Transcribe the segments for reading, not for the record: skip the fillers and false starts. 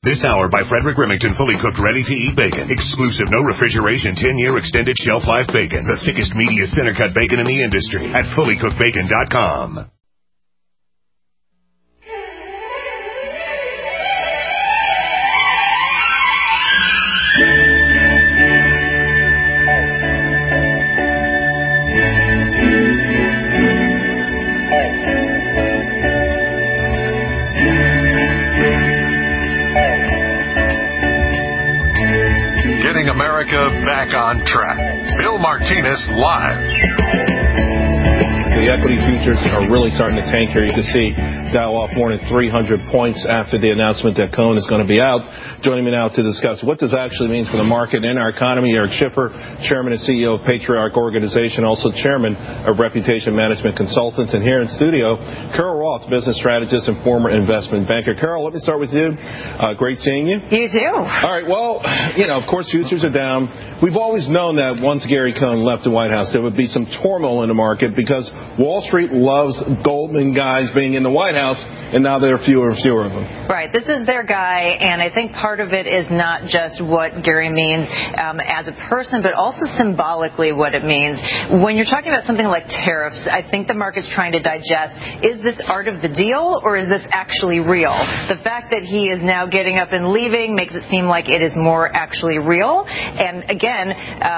This hour by Frederick Remington, fully cooked, ready-to-eat bacon. Exclusive, no refrigeration, 10-year extended shelf life bacon. The thickest, meatiest center-cut bacon in the industry at fullycookedbacon.com. America back on track. Bill Martinez live. The equity futures are really starting to tank here. You can see Dow off more than 300 points after the announcement that Cohen is going to be out. Joining me now to discuss what this actually means for the market and our economy, Eric Schiffer, Chairman and CEO of Patriarch Organization, also Chairman of Reputation Management Consultants. And here in studio, Carol Roth, business strategist and former investment banker. Carol, let me start with you. Great seeing you. You too. All right. Well, of course, futures are down. We've always known that once Gary Cohen left the White House, there would be some turmoil in the market because Wall Street loves Goldman guys being in the White House, and now there are fewer and fewer of them. Right. This is their guy, and I think part of it is not just what Gary means as a person, but also symbolically what it means. When you're talking about something like tariffs, I think the market's trying to digest, is this art of the deal, or is this actually real? The fact that he is now getting up and leaving makes it seem like it is more actually real. And again,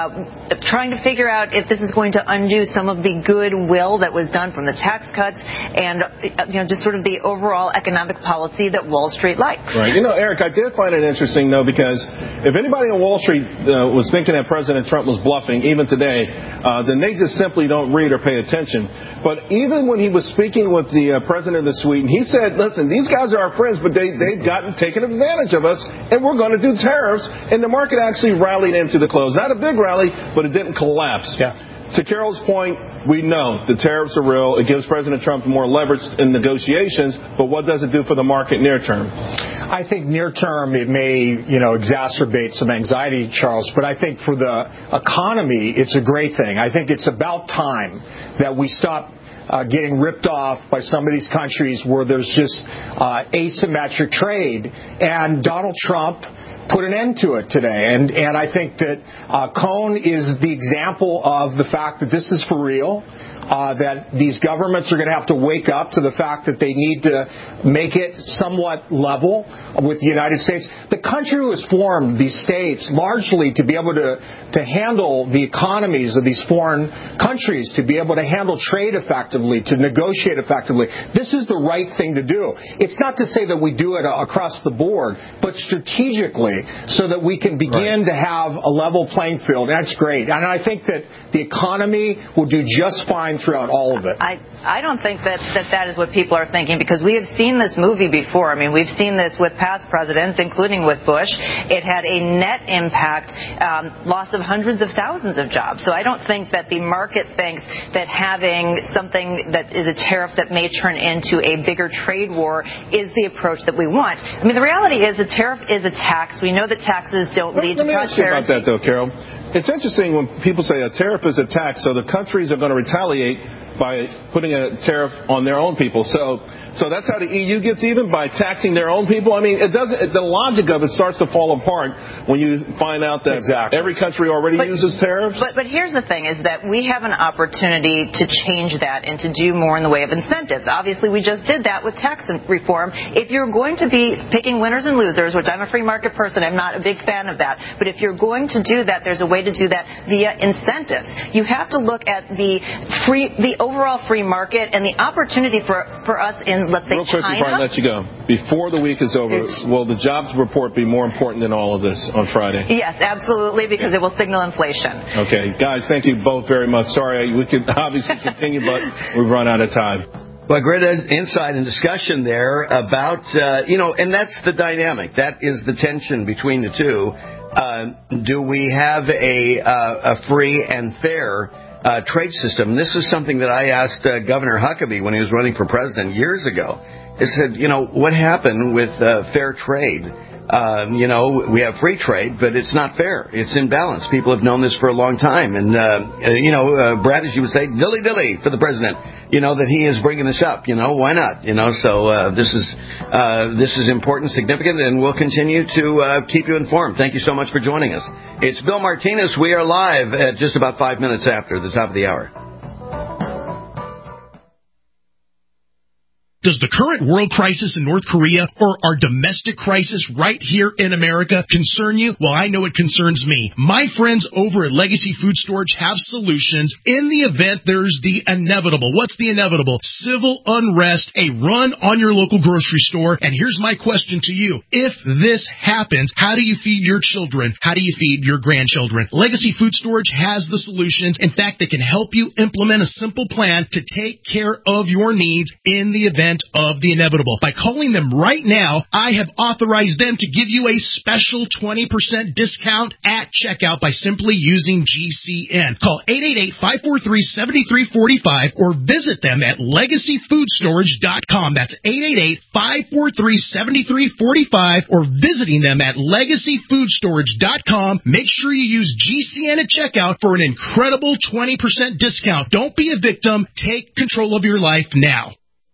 trying to figure out if this is going to undo some of the goodwill that was done from the tax cuts and just sort of the overall economic policy that Wall Street likes. Right. Eric, I did find it interesting, though, because if anybody on Wall Street was thinking that President Trump was bluffing, even today, then they just simply don't read or pay attention. But even when he was speaking with the president of Sweden, he said, listen, these guys are our friends, but they've taken advantage of us, and we're going to do tariffs. And the market actually rallied into the close. Not a big rally, but it didn't collapse. Yeah. To Carol's point, we know the tariffs are real. It gives President Trump more leverage in negotiations, but what does it do for the market near term? I think near term it may, exacerbate some anxiety, Charles, but I think for the economy, it's a great thing. I think it's about time that we stop getting ripped off by some of these countries where there's just asymmetric trade. And Donald Trump put an end to it today. And I think that Cohen is the example of the fact that this is for real, that these governments are going to have to wake up to the fact that they need to make it somewhat level with the United States. The country was formed, these states, largely to be able to handle the economies of these foreign countries, to be able to handle trade effectively, to negotiate effectively. This is the right thing to do. It's not to say that we do it across the board, but strategically so that we can begin to have a level playing field. That's great. And I think that the economy will do just fine throughout all of it. I don't think that is what people are thinking, because we have seen this movie before. I mean, we've seen this with past presidents, including with Bush. It had a net impact, loss of hundreds of thousands of jobs. So I don't think that the market thinks that having something that is a tariff that may turn into a bigger trade war is the approach that we want. I mean, the reality is a tariff is a tax. We know that taxes don't lead to prosperity. Let me ask you about that, though, Carol. It's interesting when people say a tariff is a tax, so the countries are going to retaliate by putting a tariff on their own people. So that's how the EU gets even, by taxing their own people. I mean, the logic of it starts to fall apart when you find out that every country already uses tariffs. But here's the thing, is that we have an opportunity to change that and to do more in the way of incentives. Obviously, we just did that with tax reform. If you're going to be picking winners and losers, which I'm a free market person, I'm not a big fan of that. But if you're going to do that, there's a way to do that via incentives. You have to look at the overall free market and the opportunity for us in, let's say, Real quick, China. before I let you go, before the week is over, will the jobs report be more important than all of this on Friday? Yes, absolutely, because it will signal inflation. Okay, guys, thank you both very much. Sorry, we could obviously continue, but we've run out of time. Well, great insight and discussion there about, and that's the dynamic. That is the tension between the two. Do we have a free and fair trade system? This is something that I asked Governor Huckabee when he was running for president years ago. He said, what happened with fair trade? We have free trade, but it's not fair. It's imbalanced. People have known this for a long time. And, Brad, as you would say, dilly-dilly for the president. that he is bringing this up. Why not? So this is important, significant, and we'll continue to keep you informed. Thank you so much for joining us. It's Bill Martinez. We are live at just about 5 minutes after the top of the hour. Does the current world crisis in North Korea or our domestic crisis right here in America concern you? Well, I know it concerns me. My friends over at Legacy Food Storage have solutions in the event there's the inevitable. What's the inevitable? Civil unrest, a run on your local grocery store. And here's my question to you. If this happens, how do you feed your children? How do you feed your grandchildren? Legacy Food Storage has the solutions. In fact, they can help you implement a simple plan to take care of your needs in the event of the inevitable. By calling them right now, I have authorized them to give you a special 20% discount at checkout by simply using GCN. Call 888-543-7345 or visit them at LegacyFoodStorage.com. That's 888-543-7345 or visiting them at LegacyFoodStorage.com. Make sure you use GCN at checkout for an incredible 20% discount. Don't be a victim. Take control of your life now.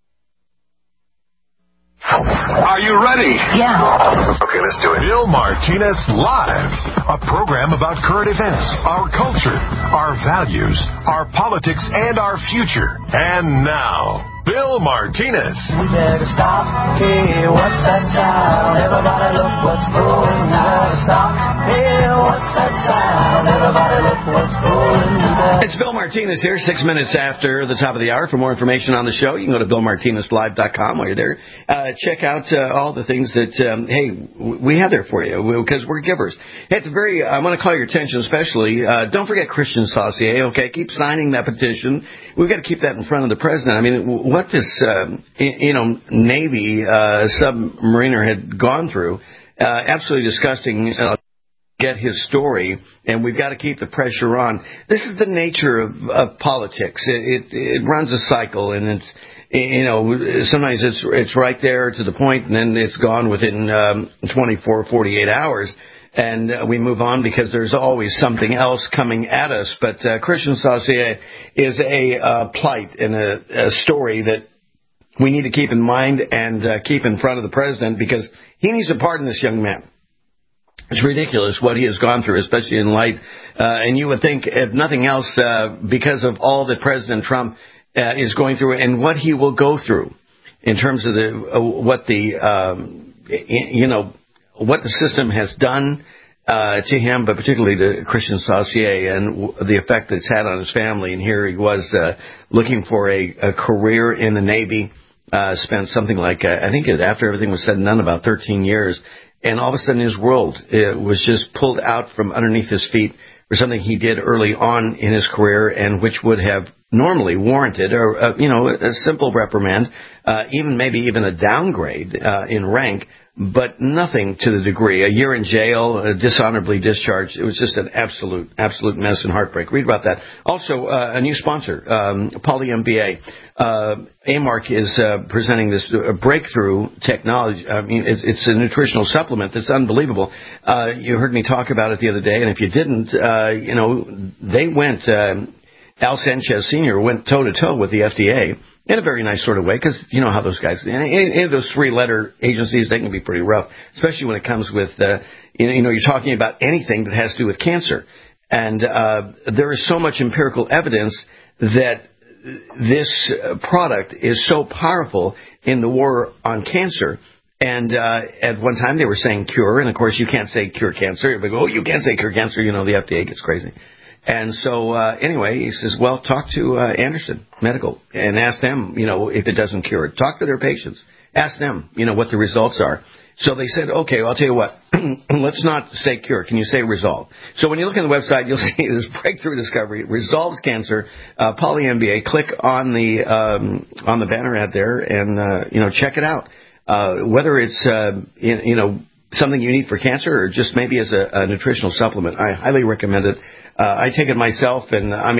Are you ready? Yeah. Okay, let's do it. Bill Martinez Live, a program about current events, our culture, our values, our politics, and our future. And now, Bill Martinez. We better stop. Hey, what's that sound? Everybody look what's going. We better stop. Hey, what's that sound? Everybody look what's going. It's Bill Martinez here, 6 minutes after the top of the hour. For more information on the show, you can go to BillMartinezLive.com while you're there. Check out all the things that, we have there for you, because we're givers. Hey, I want to call your attention especially, don't forget Christian Saucier, okay? Keep signing that petition. We've got to keep that in front of the president. I mean, what this, Navy submariner had gone through, absolutely disgusting. Get his story, and we've got to keep the pressure on. This is the nature of politics. It runs a cycle, and it's, sometimes it's right there to the point, and then it's gone within 24, 48 hours, and we move on because there's always something else coming at us. But Christian Saucier is a plight and a story that we need to keep in mind and keep in front of the president, because he needs to pardon this young man. It's ridiculous what he has gone through, especially in light, and you would think, if nothing else, because of all that President Trump is going through and what he will go through in terms of what the system has done to him, but particularly to Christian Saucier and the effect that it's had on his family. And here he was looking for a career in the Navy, spent something like, I think after everything was said and done, about 13 years. And all of a sudden his world was just pulled out from underneath his feet for something he did early on in his career, and which would have normally warranted a simple reprimand, maybe even a downgrade in rank, but nothing to the degree. A year in jail, dishonorably discharged. It was just an absolute mess and heartbreak. Read about that. Also, a new sponsor, PolyMBA. AMARC is presenting this breakthrough technology. I mean, it's a nutritional supplement that's unbelievable. You heard me talk about it the other day, and if you didn't, they went, Al Sanchez Sr. went toe-to-toe with the FDA in a very nice sort of way, because you know how those guys, any of those three-letter agencies, they can be pretty rough, especially when it comes with, you're talking about anything that has to do with cancer. And there is so much empirical evidence that this product is so powerful in the war on cancer. And at one time they were saying cure, and of course you can't say cure cancer. Everybody go, you can't say cure cancer, the FDA gets crazy. And so, anyway, he says, well, talk to Anderson Medical and ask them, if it doesn't cure it. Talk to their patients. Ask them, what the results are. So they said, okay, well, I'll tell you what. Let's not say cure. Can you say resolve? So when you look at the website, you'll see this breakthrough discovery, resolves cancer, PolyMBA. Click on the banner ad there and, check it out. Whether it's, something you need for cancer or just maybe as a nutritional supplement, I highly recommend it. I take it myself, and I'm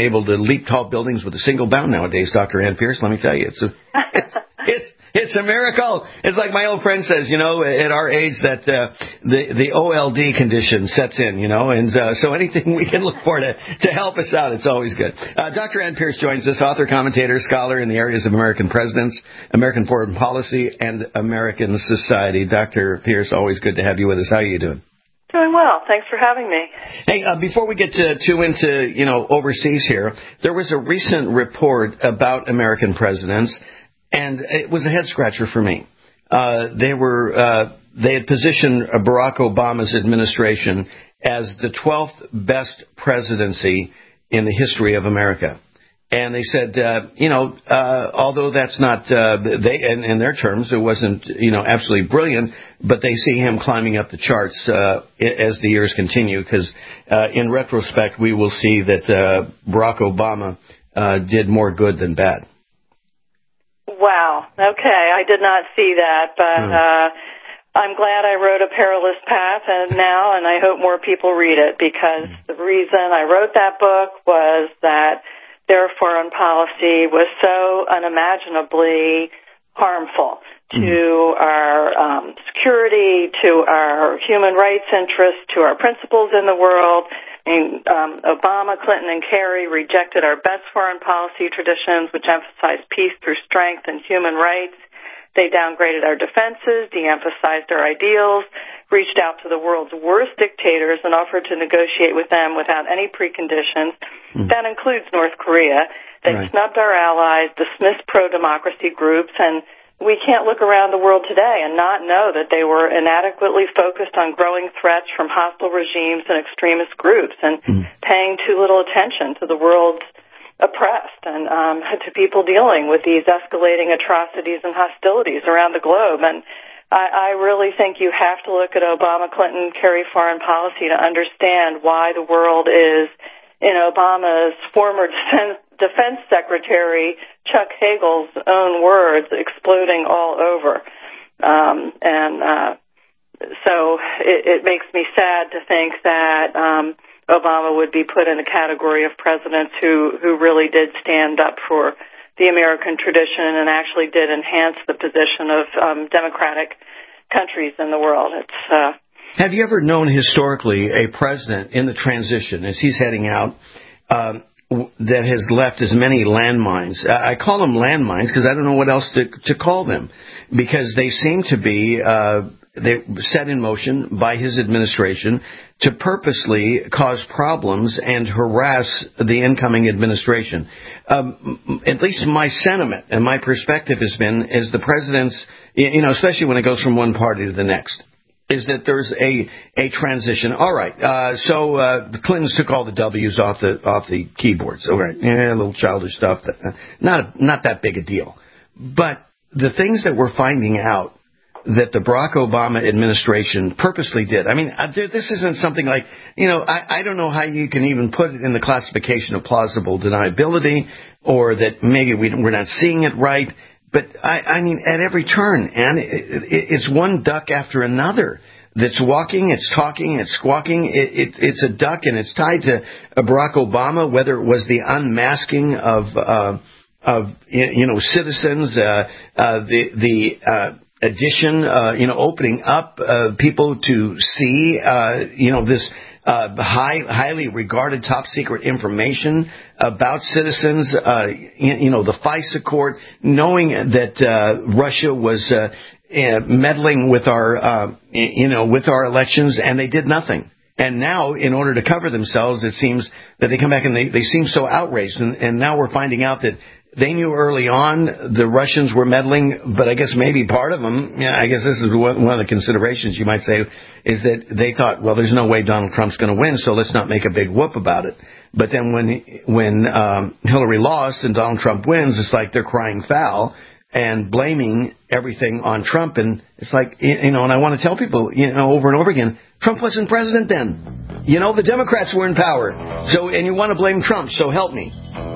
It's a miracle. It's like my old friend says, you know, at our age that the OLD condition sets in, you know, and so anything we can look for to help us out, it's always good. Dr. Ann Pierce joins us, author, commentator, scholar in the areas of American presidents, American foreign policy, and American society. Dr. Pierce, always good to have you with us. How are you doing? Doing well. Thanks for having me. Hey, before we get too into, you know, overseas here, there was a recent report about American presidents, and it was a head scratcher for me. They had positioned Barack Obama's administration as the 12th best presidency in the history of America. And they said, although that's not, in their terms, it wasn't, absolutely brilliant, but they see him climbing up the charts as the years continue, because in retrospect, we will see that Barack Obama did more good than bad. Wow. Okay. I did not see that, but I'm glad I wrote A Perilous Path and I hope more people read it, because the reason I wrote that book was that their foreign policy was so unimaginably harmful to our security, to our human rights interests, to our principles in the world. Obama, Clinton, and Kerry rejected our best foreign policy traditions, which emphasized peace through strength and human rights. They downgraded our defenses, de-emphasized our ideals, reached out to the world's worst dictators and offered to negotiate with them without any preconditions. That includes North Korea. They snubbed our allies, dismissed pro-democracy groups, and we can't look around the world today and not know that they were inadequately focused on growing threats from hostile regimes and extremist groups and paying too little attention to the world's oppressed and to people dealing with these escalating atrocities and hostilities around the globe. And I really think you have to look at Obama, Clinton, Kerry foreign policy to understand why the world is, in Obama's former defense secretary, Chuck Hagel's own words, exploding all over. So it makes me sad to think that Obama would be put in a category of presidents who really did stand up for the American tradition and actually did enhance the position of democratic countries in the world. Have you ever known historically a president in the transition, as he's heading out, that has left as many landmines? I call them landmines because I don't know what else to call them, because they seem to be they set in motion by his administration to purposely cause problems and harass the incoming administration. At least my sentiment and my perspective has been, is the president's, especially when it goes from one party to the next, is that there's a transition. All right, so the Clintons took all the W's off the keyboards. All right, a little childish stuff. Not that big a deal. But the things that we're finding out that the Barack Obama administration purposely did. I mean, this isn't something like, I don't know how you can even put it in the classification of plausible deniability, or that maybe we're not seeing it right. But, I mean, at every turn, and it's one duck after another that's walking, it's talking, it's squawking. It's a duck, and it's tied to Barack Obama, whether it was the unmasking of citizens, the addition, opening up people to see, this highly regarded top secret information about citizens, the FISA court, knowing that Russia was meddling with our, with our elections, and they did nothing. And now, in order to cover themselves, it seems that they come back and they seem so outraged. And now we're finding out that they knew early on the Russians were meddling, but I guess maybe part of them, I guess this is one of the considerations you might say, is that they thought, well, there's no way Donald Trump's going to win, so let's not make a big whoop about it. But then when Hillary lost and Donald Trump wins, it's like they're crying foul and blaming everything on Trump. And it's like, and I want to tell people, over and over again, Trump wasn't president then. The Democrats were in power. So, and you want to blame Trump, so help me.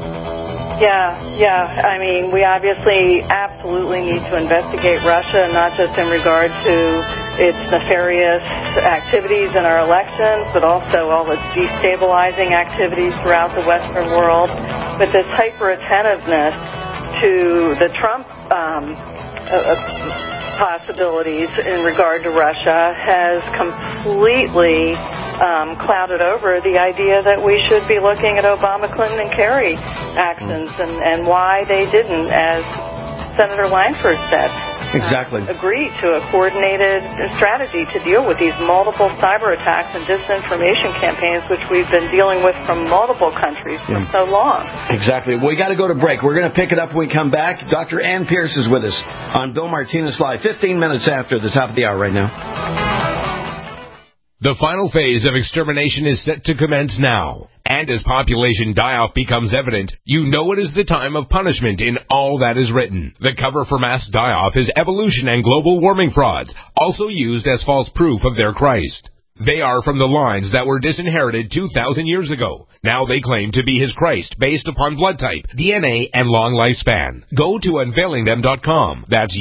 Yeah. I mean, we obviously absolutely need to investigate Russia, not just in regard to its nefarious activities in our elections, but also all its destabilizing activities throughout the Western world. But this hyper-attentiveness to the Trump possibilities in regard to Russia has completely clouded over the idea that we should be looking at Obama, Clinton, and Kerry actions and why they didn't, as Senator Langford said. Exactly. Agreed to a coordinated strategy to deal with these multiple cyber attacks and disinformation campaigns, which we've been dealing with from multiple countries for so long. Exactly. We got to go to break. We're going to pick it up when we come back. Dr. Ann Pierce is with us on Bill Martinez Live, 15 minutes after the top of the hour right now. The final phase of extermination is set to commence now. And as population die-off becomes evident, you know it is the time of punishment in all that is written. The cover for mass die-off is evolution and global warming frauds, also used as false proof of their Christ. They are from the lines that were disinherited 2,000 years ago. Now they claim to be his Christ based upon blood type, DNA, and long lifespan. Go to unveilingthem.com. That's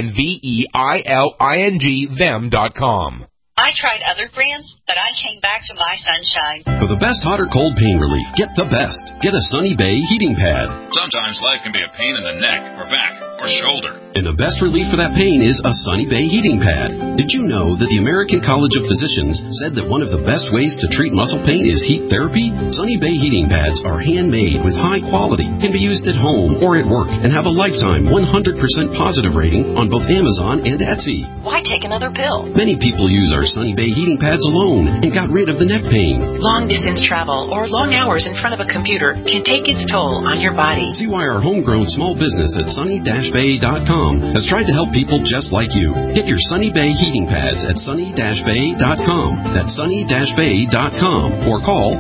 UNVEILING them.com. I tried other brands, but I came back to my Sunshine. For the best hot or cold pain relief, get the best. Get a Sunny Bay heating pad. Sometimes life can be a pain in the neck or back or shoulder. And the best relief for that pain is a Sunny Bay heating pad. Did you know that the American College of Physicians said that one of the best ways to treat muscle pain is heat therapy? Sunny Bay heating pads are handmade with high quality, can be used at home or at work, and have a lifetime 100% positive rating on both Amazon and Etsy. Why take another pill? Many people use our Sunny Bay heating pads alone and got rid of the neck pain. Long distance travel or long hours in front of a computer can take its toll on your body. See why our homegrown small business at sunny-bay.com has tried to help people just like you. Get your Sunny Bay heating pads at sunny-bay.com. That's sunny-bay.com. Or call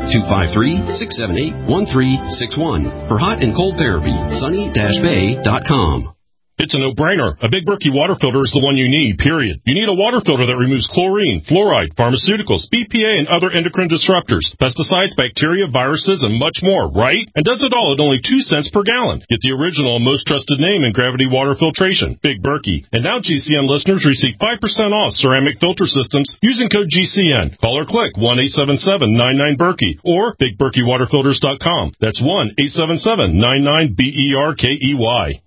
253-678-1361 for hot and cold therapy. sunny-bay.com. It's a no-brainer. A Big Berkey water filter is the one you need, period. You need a water filter that removes chlorine, fluoride, pharmaceuticals, BPA, and other endocrine disruptors, pesticides, bacteria, viruses, and much more, right? And does it all at only 2 cents per gallon. Get the original and most trusted name in gravity water filtration, Big Berkey. And now GCN listeners receive 5% off ceramic filter systems using code GCN. Call or click 1-877-99-BERKEY or BigBerkeyWaterFilters.com. That's 1-877-99-BERKEY.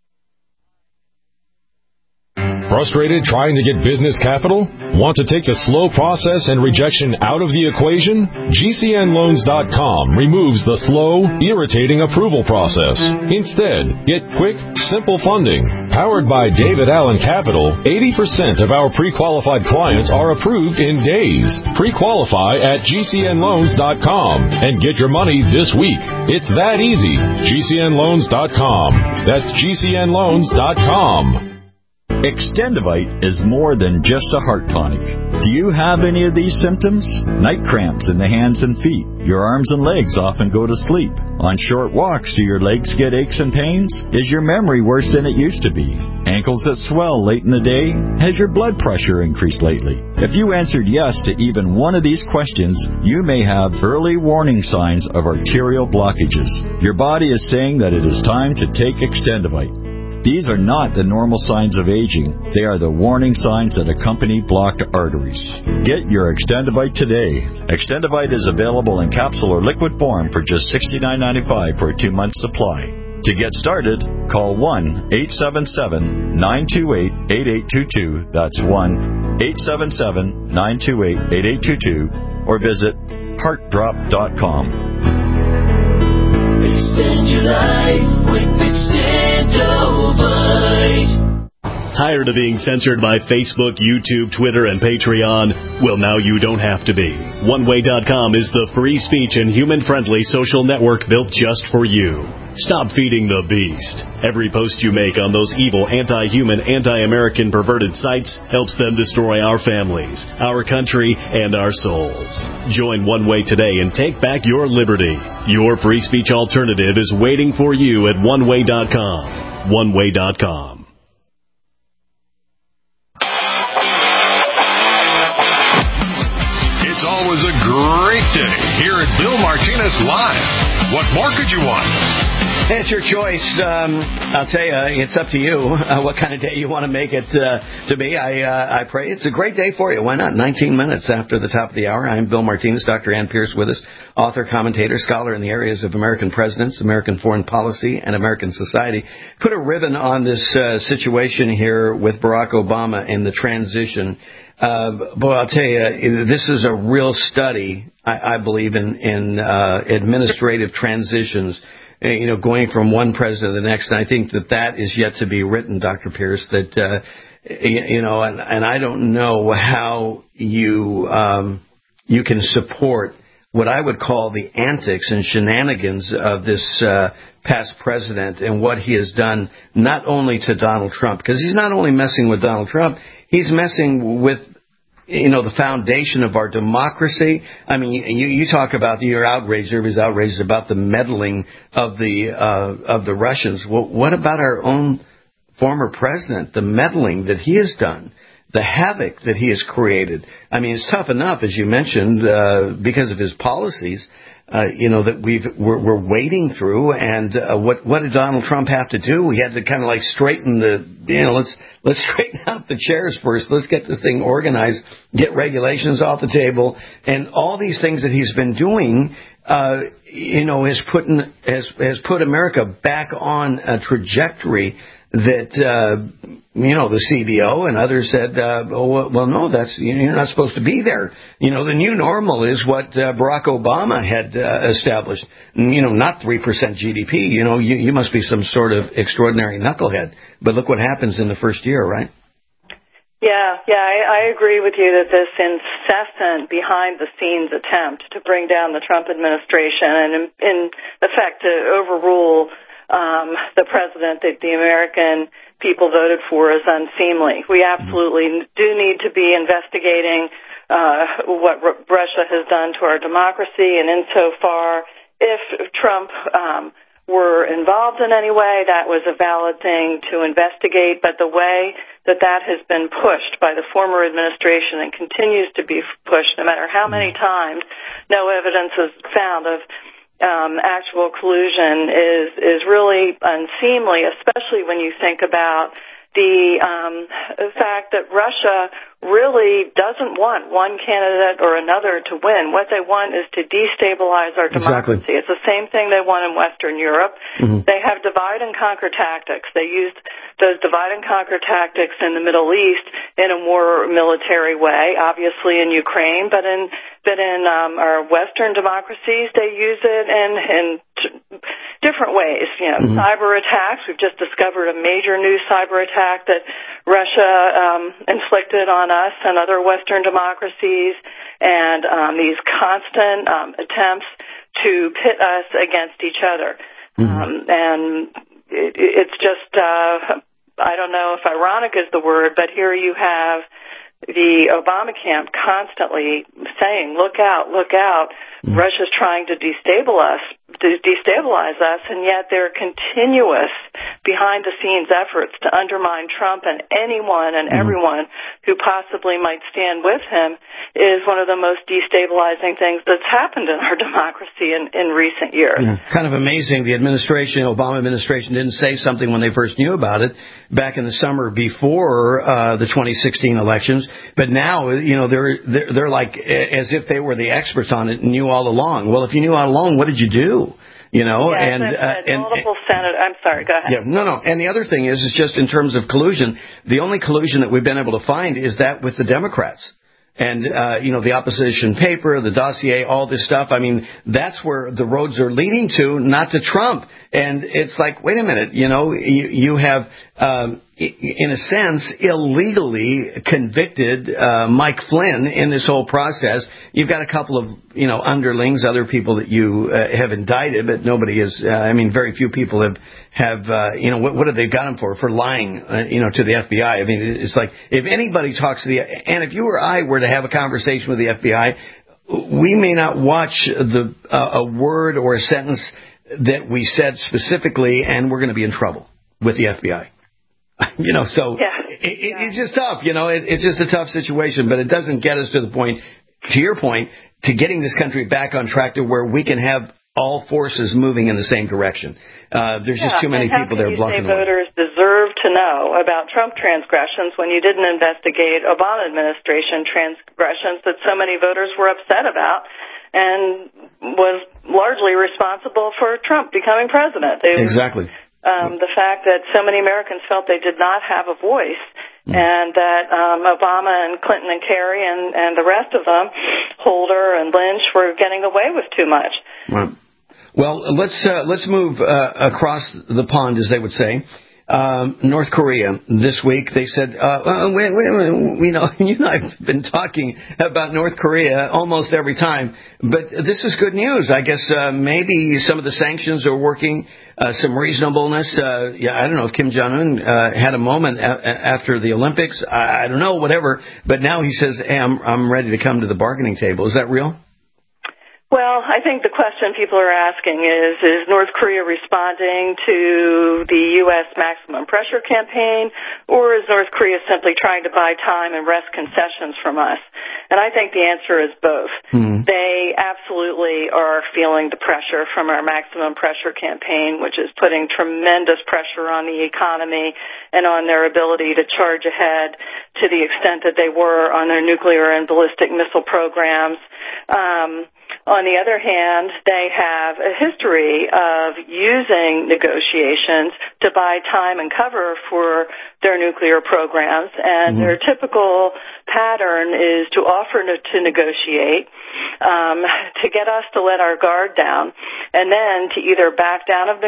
Frustrated trying to get business capital? Want to take the slow process and rejection out of the equation? GCNloans.com removes the slow, irritating approval process. Instead, get quick, simple funding. Powered by David Allen Capital, 80% of our pre-qualified clients are approved in days. Pre-qualify at GCNloans.com and get your money this week. It's that easy. GCNloans.com. That's GCNloans.com. Extendivite is more than just a heart tonic. Do you have any of these symptoms? Night cramps in the hands and feet. Your arms and legs often go to sleep. On short walks, do your legs get aches and pains? Is your memory worse than it used to be? Ankles that swell late in the day? Has your blood pressure increased lately? If you answered yes to even one of these questions, you may have early warning signs of arterial blockages. Your body is saying that it is time to take Extendivite. These are not the normal signs of aging. They are the warning signs that accompany blocked arteries. Get your Extendivite today. Extendivite is available in capsule or liquid form for just $69.95 for a 2-month supply. To get started, call 1-877-928-8822. That's 1-877-928-8822. Or visit heartdrop.com. Extend your life with Extendivite. Tired of being censored by Facebook, YouTube, Twitter, and Patreon? Well, now you don't have to be. OneWay.com is the free speech and human-friendly social network built just for you. Stop feeding the beast. Every post you make on those evil, anti-human, anti-American, perverted sites helps them destroy our families, our country, and our souls. Join One Way today and take back your liberty. Your free speech alternative is waiting for you at OneWay.com. OneWay.com. It's always a great day here at Bill Martinez Live. What more could you want? It's your choice. I'll tell you, it's up to you what kind of day you want to make it to be. I pray it's a great day for you. Why not? 19 minutes after the top of the hour. I'm Bill Martinez, Dr. Ann Pierce with us, author, commentator, scholar in the areas of American presidents, American foreign policy, and American society. Put a ribbon on this situation here with Barack Obama and the transition. Boy, I'll tell you, this is a real study, I believe, in administrative transitions. Going from one president to the next, and I think that is yet to be written, Dr. Pierce, that, and I don't know how you can support what I would call the antics and shenanigans of this past president and what he has done not only to Donald Trump, because he's not only messing with Donald Trump, he's messing with the foundation of our democracy. I mean, you talk about you're outraged. Everybody's outraged about the meddling of the Russians. Well, what about our own former president? The meddling that he has done, the havoc that he has created. I mean, it's tough enough, as you mentioned, because of his policies. That we're wading through, and what did Donald Trump have to do? He had to kind of like straighten let's straighten out the chairs first. Let's get this thing organized, get regulations off the table, and all these things that he's been doing, has put America back on a trajectory that the CBO and others said, well, no, you're not supposed to be there. The new normal is what Barack Obama had established. Not 3% GDP. You must be some sort of extraordinary knucklehead. But look what happens in the first year, right? Yeah, I agree with you that this incessant behind-the-scenes attempt to bring down the Trump administration and, in effect, to overrule the president that the American people voted for is unseemly. We absolutely do need to be investigating what Russia has done to our democracy, and insofar, if Trump were involved in any way, that was a valid thing to investigate, but the way that has been pushed by the former administration and continues to be pushed, no matter how many times, no evidence is found of actual collusion is really unseemly, especially when you think about the fact that Russia really doesn't want one candidate or another to win. What they want is to destabilize our democracy. Exactly. It's the same thing they want in Western Europe. Mm-hmm. They have divide and conquer tactics. They used those divide and conquer tactics in the Middle East in a more military way, obviously in Ukraine, but in our Western democracies, they use it in different ways. Mm-hmm. Cyber attacks. We've just discovered a major new cyber attack that Russia inflicted on us and other Western democracies, and these constant attempts to pit us against each other. Mm-hmm. And it's just, I don't know if ironic is the word, but here you have the Obama camp constantly saying, look out, look out. Mm-hmm. Russia's trying to destabilize us, and yet there are continuous behind-the-scenes efforts to undermine Trump, and anyone and everyone who possibly might stand with him is one of the most destabilizing things that's happened in our democracy in recent years. Yeah. Kind of amazing. The Obama administration didn't say something when they first knew about it back in the summer before the 2016 elections, but now, they're like as if they were the experts on it and knew all along. Well, if you knew all along, what did you do? Yes, and multiple senators. I'm sorry, go ahead. Yeah, no. And the other thing is just in terms of collusion, the only collusion that we've been able to find is that with the Democrats. And, the opposition paper, the dossier, all this stuff. I mean, that's where the roads are leading to, not to Trump. And it's like, wait a minute, you have, in a sense, illegally convicted Mike Flynn in this whole process. You've got a couple of, underlings, other people that you have indicted, but nobody is, very few people have what have they got him for lying, to the FBI. I mean, it's like, if anybody talks to and if you or I were to have a conversation with the FBI, we may not watch a word or a sentence that we said specifically, and we're going to be in trouble with the FBI. It's just tough. It's just a tough situation, but it doesn't get us to the point. to your point, to getting this country back on track to where we can have all forces moving in the same direction. There's just too many people there blocking the way. Voters deserve to know about Trump transgressions when you didn't investigate Obama administration transgressions that so many voters were upset about and was largely responsible for Trump becoming president. Exactly. The fact that so many Americans felt they did not have a voice, and that Obama and Clinton and Kerry and the rest of them, Holder and Lynch, were getting away with too much. Right. Well, let's move across the pond, as they would say. North Korea this week, they said, you know, you and I have been talking about North Korea almost every time, but this is good news. I guess maybe some of the sanctions are working, some reasonableness. Yeah, I don't know if Kim Jong-un had a moment after the Olympics. I don't know, whatever. But now he says, hey, I'm ready to come to the bargaining table. Is that real? Well, I think the question people are asking is North Korea responding to the U.S. maximum pressure campaign, or is North Korea simply trying to buy time and wrest concessions from us? And I think the answer is both. They absolutely are feeling the pressure from our maximum pressure campaign, which is putting tremendous pressure on the economy and on their ability to charge ahead to the extent that they were on their nuclear and ballistic missile programs. On the other hand, they have a history of using negotiations to buy time and cover for their nuclear programs, and their typical pattern is to offer to negotiate, to get us to let our guard down, and then to either back down out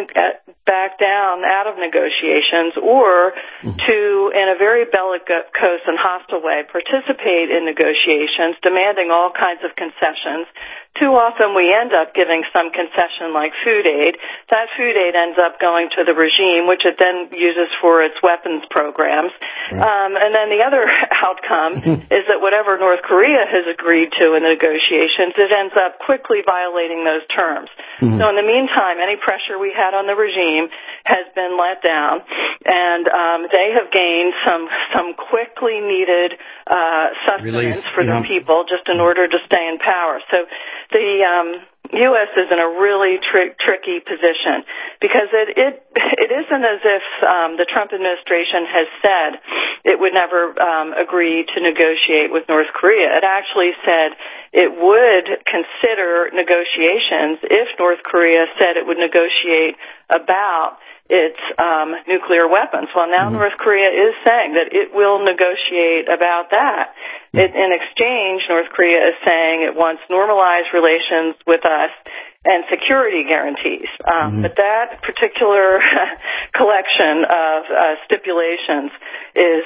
of negotiations, or to, in a very bellicose and hostile way, participate in negotiations, demanding all kinds of concessions. Too often we end up giving some concession like food aid. That food aid ends up going to the regime, which it then uses for its weapons programs. And then the other outcome is that whatever North Korea has agreed to in the negotiations, it ends up quickly violating those terms. So in the meantime, any pressure we had on the regime has been let down, and they have gained some quickly needed sustenance for the people just in order to stay in power. So the U.S. is in a really tricky position because it isn't as if the Trump administration has said it would never agree to negotiate with North Korea. It actually said it would consider negotiations if North Korea said it would negotiate about its nuclear weapons. Well, now North Korea is saying that it will negotiate about that. In exchange, North Korea is saying it wants normalized relations with us and security guarantees. But that particular collection of stipulations is,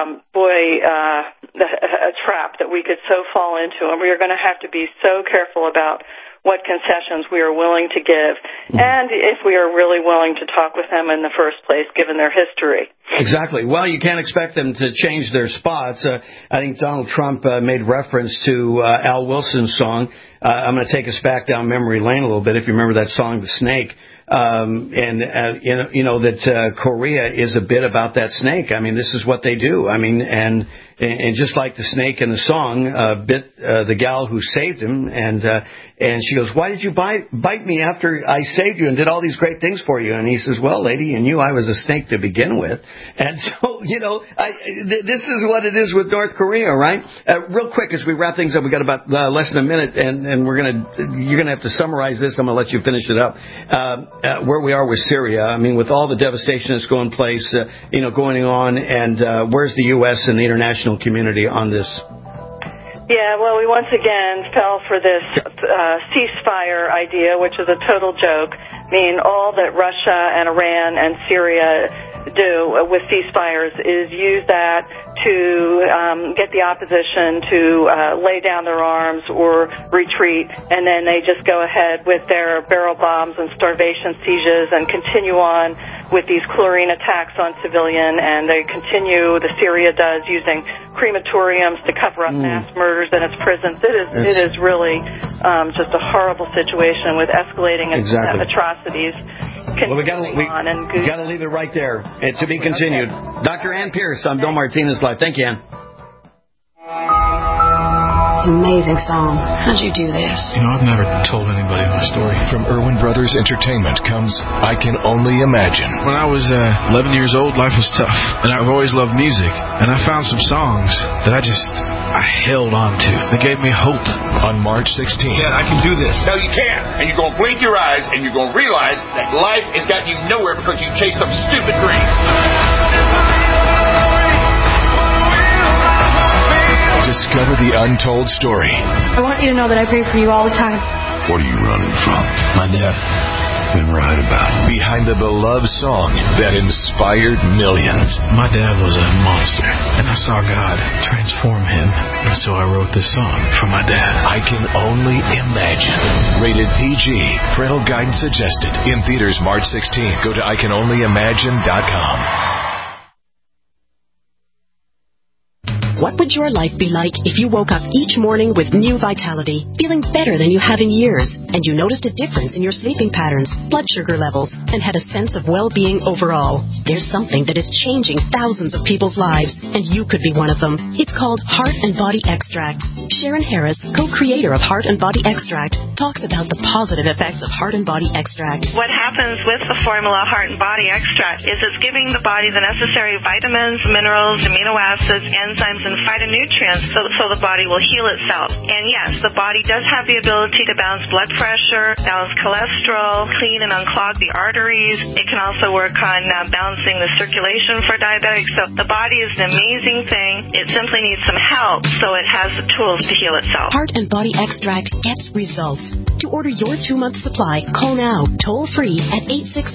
a trap that we could so fall into, and we are going to have to be so careful about what concessions we are willing to give, and if we are really willing to talk with them in the first place, given their history. Exactly. Well, you can't expect them to change their spots. I think Donald Trump made reference to Al Wilson's song. I'm going to take us back down memory lane a little bit, if you remember that song, The Snake. You know that Korea is a bit about that snake. I mean, this is what they do. I mean, and just like the snake in the song bit the gal who saved him, and she goes, "Why did you bite me after I saved you and did all these great things for you?" And he says, "Well, lady, you knew I was a snake to begin with." And so, you know, this is what it is with North Korea, right? Real quick, as we wrap things up, we got about less than a minute, and you're gonna have to summarize this. I'm gonna let you finish it up. Where we are with Syria, I mean, with all the devastation that's going on, and where's the U.S. and the international community on this? Yeah, well, we once again fell for this ceasefire idea, which is a total joke. I mean, all that Russia and Iran and Syria do with ceasefires is use that to get the opposition to lay down their arms or retreat, and then they just go ahead with their barrel bombs and starvation sieges and continue on with these chlorine attacks on civilian, and they continue, the Syria does, using crematoriums to cover up mass murders in its prisons. It is really just a horrible situation with escalating atrocities. Well, we got to leave it right there. To be continued. Okay. Dr. Ann Pierce, I'm Bill Martinez Live. Thank you, Ann. It's an amazing song. How'd you do this? I've never told anybody my story. From Irwin Brothers Entertainment comes I Can Only Imagine. When I was 11 years old, life was tough, and I've always loved music, and I found some songs that I held on to. They gave me hope. On March 16th. Yeah, I can do this. No, you can't. And you're going to blink your eyes, and you're going to realize that life has gotten you nowhere because you chased some stupid dreams. Discover the untold story. I want you to know that I pray for you all the time. What are you running from? My dad. Been right about. Behind the beloved song that inspired millions. My dad was a monster, and I saw God transform him, and so I wrote this song for my dad. I Can Only Imagine. Rated PG. Parental guidance suggested. In theaters March 16th. Go to ICanOnlyImagine.com. What would your life be like if you woke up each morning with new vitality, feeling better than you have in years, and you noticed a difference in your sleeping patterns, blood sugar levels, and had a sense of well-being overall? There's something that is changing thousands of people's lives, and you could be one of them. It's called Heart and Body Extract. Sharon Harris, co-creator of Heart and Body Extract, talks about the positive effects of Heart and Body Extract. What happens with the formula Heart and Body Extract is it's giving the body the necessary vitamins, minerals, amino acids, enzymes, and phytonutrients so the body will heal itself. And yes, the body does have the ability to balance blood pressure, balance cholesterol, clean and unclog the arteries. It can also work on balancing the circulation for diabetics. So the body is an amazing thing. It simply needs some help so it has the tools to heal itself. Heart and Body Extract gets results. To order your 2-month supply, call now, toll free at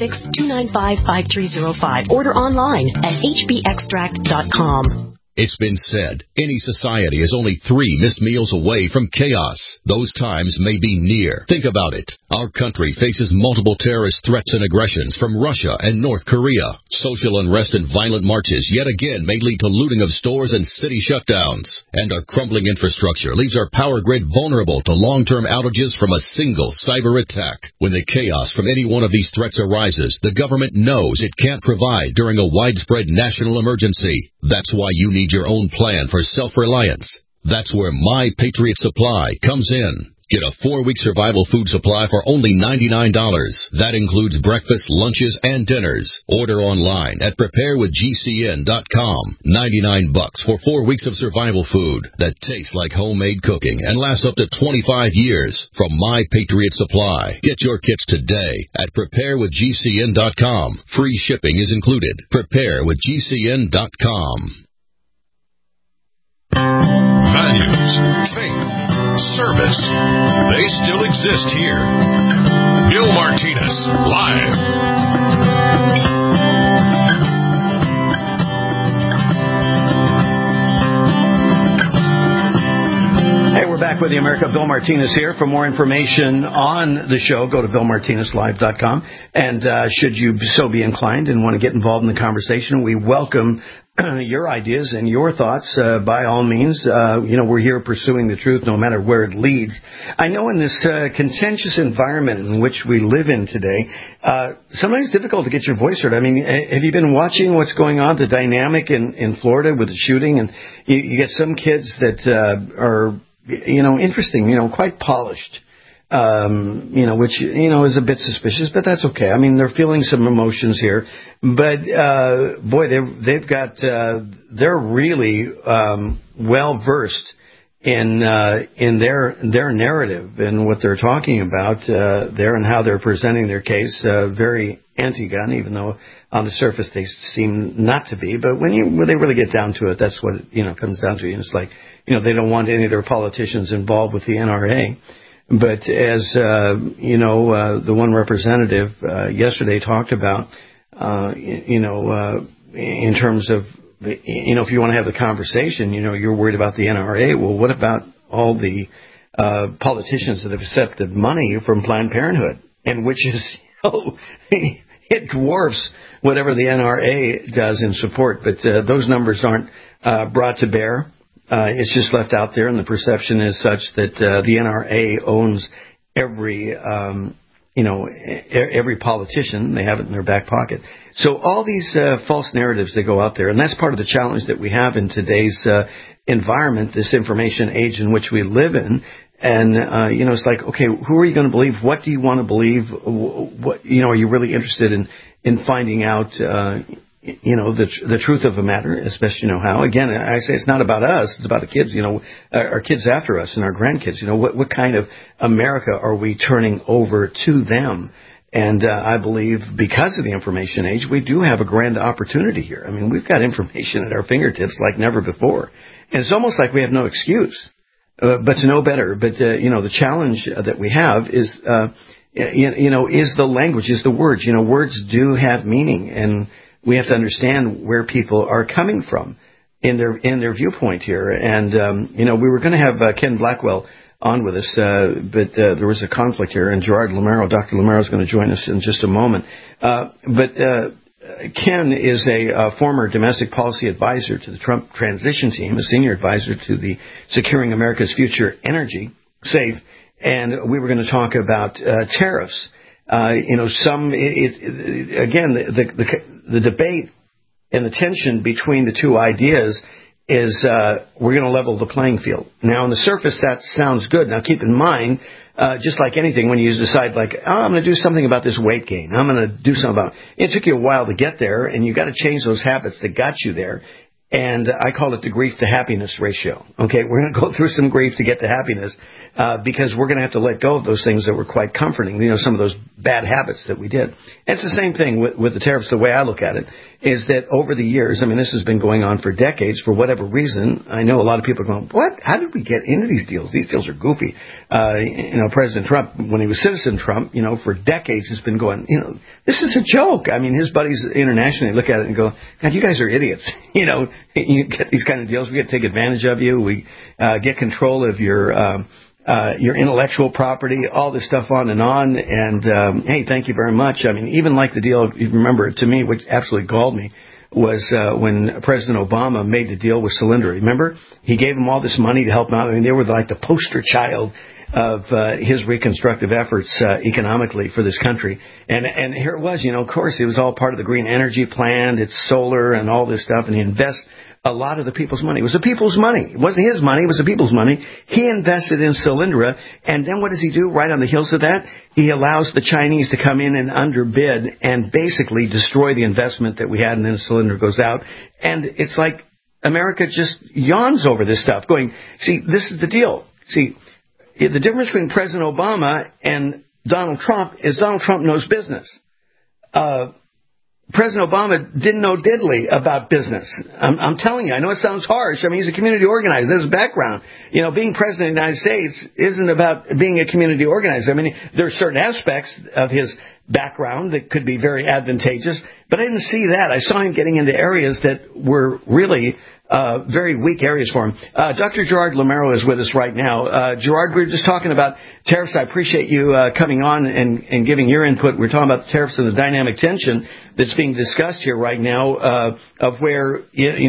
866-295-5305. Order online at hbextract.com. It's been said, any society is only 3 missed meals away from chaos. Those times may be near. Think about it. Our country faces multiple terrorist threats and aggressions from Russia and North Korea. Social unrest and violent marches yet again may lead to looting of stores and city shutdowns. And our crumbling infrastructure leaves our power grid vulnerable to long-term outages from a single cyber attack. When the chaos from any one of these threats arises, the government knows it can't provide during a widespread national emergency. That's why you need your own plan for self-reliance. That's where My Patriot Supply comes in. Get a 4-week survival food supply for only $99. That includes breakfast, lunches, and dinners. Order online at preparewithgcn.com. $99 for 4 weeks of survival food that tastes like homemade cooking and lasts up to 25 years from My Patriot Supply. Get your kits today at preparewithgcn.com. Free shipping is included. Preparewithgcn.com. Values, faith, service, they still exist here. Bill Martinez, live. Hey, we're back with the America. Bill Martinez here. For more information on the show, go to BillMartinezLive.com. And should you so be inclined and want to get involved in the conversation, we welcome your ideas and your thoughts. By all means, we're here pursuing the truth no matter where it leads. I know in this contentious environment in which we live in today, sometimes it's difficult to get your voice heard. I mean, have you been watching what's going on, the dynamic in Florida with the shooting? And you get some kids that are, interesting, quite polished. Which, is a bit suspicious, but that's okay. I mean, they're feeling some emotions here, but, boy, they're really, well versed in their narrative and what they're talking about, there and how they're presenting their case, very anti-gun, even though on the surface they seem not to be. But when they really get down to it, that's what it, comes down to. And it's like, they don't want any of their politicians involved with the NRA. But as, the one representative yesterday talked about, in terms of, if you want to have the conversation, you're worried about the NRA. Well, what about all the politicians that have accepted money from Planned Parenthood, and which is, it dwarfs whatever the NRA does in support. But those numbers aren't brought to bear. It's just left out there, and the perception is such that the NRA owns every every politician, they have it in their back pocket. So all these false narratives that go out there, and that's part of the challenge that we have in today's environment, this information age in which we live in. And, it's like, okay, who are you going to believe? What do you want to believe? What, are you really interested in finding out, the truth of a matter, especially, how? Again, I say it's not about us. It's about the kids, our kids after us and our grandkids. What kind of America are we turning over to them? And I believe because of the information age, we do have a grand opportunity here. I mean, we've got information at our fingertips like never before. And it's almost like we have no excuse. But to know better. But, the challenge that we have is, is the language, is the words. Words do have meaning, and we have to understand where people are coming from in their viewpoint here. And, we were going to have Ken Blackwell on with us, but there was a conflict here, and Gerard Lameiro, Dr. Lameiro, is going to join us in just a moment. But Ken is a former domestic policy advisor to the Trump transition team, a senior advisor to the Securing America's Future Energy, SAFE, and we were going to talk about tariffs. The debate and the tension between the two ideas is we're going to level the playing field. Now, on the surface, that sounds good. Now, keep in mind, just like anything, when you decide, I'm going to do something about this weight gain. I'm going to do something about it. It took you a while to get there, and you got to change those habits that got you there. And I call it the grief to happiness ratio. Okay, we're going to go through some grief to get to happiness because we're going to have to let go of those things that were quite comforting, some of those bad habits that we did. And it's the same thing with the tariffs. The way I look at it is that over the years, this has been going on for decades for whatever reason. I know a lot of people are going, what? How did we get into these deals? These deals are goofy. President Trump, when he was Citizen Trump, for decades has been going, this is a joke. His buddies internationally look at it and go, God, you guys are idiots. You get these kind of deals. We get to take advantage of you. We get control of your intellectual property, all this stuff on. And, hey, thank you very much. Even like the deal, you remember, to me, which absolutely galled me, was when President Obama made the deal with Solyndra. Remember? He gave them all this money to help them out. They were like the poster child of his reconstructive efforts economically for this country. And here it was, of course, it was all part of the green energy plan. It's solar and all this stuff. And he invests a lot of the people's money. It was the people's money. It wasn't his money. It was the people's money. He invested in Solyndra. And then what does he do right on the heels of that? He allows the Chinese to come in and underbid and basically destroy the investment that we had. And then Solyndra goes out. And it's like America just yawns over this stuff going, see, this is the deal. See, the difference between President Obama and Donald Trump is Donald Trump knows business. President Obama didn't know diddly about business. I'm telling you, I know it sounds harsh. He's a community organizer. There's a background. Being president of the United States isn't about being a community organizer. There are certain aspects of his background that could be very advantageous, but I didn't see that. I saw him getting into areas that were really very weak areas for him. Dr. Gerard Lameiro is with us right now. Gerard, we were just talking about tariffs. I appreciate you coming on and giving your input. We're talking about the tariffs and the dynamic tension that's being discussed here right now of where,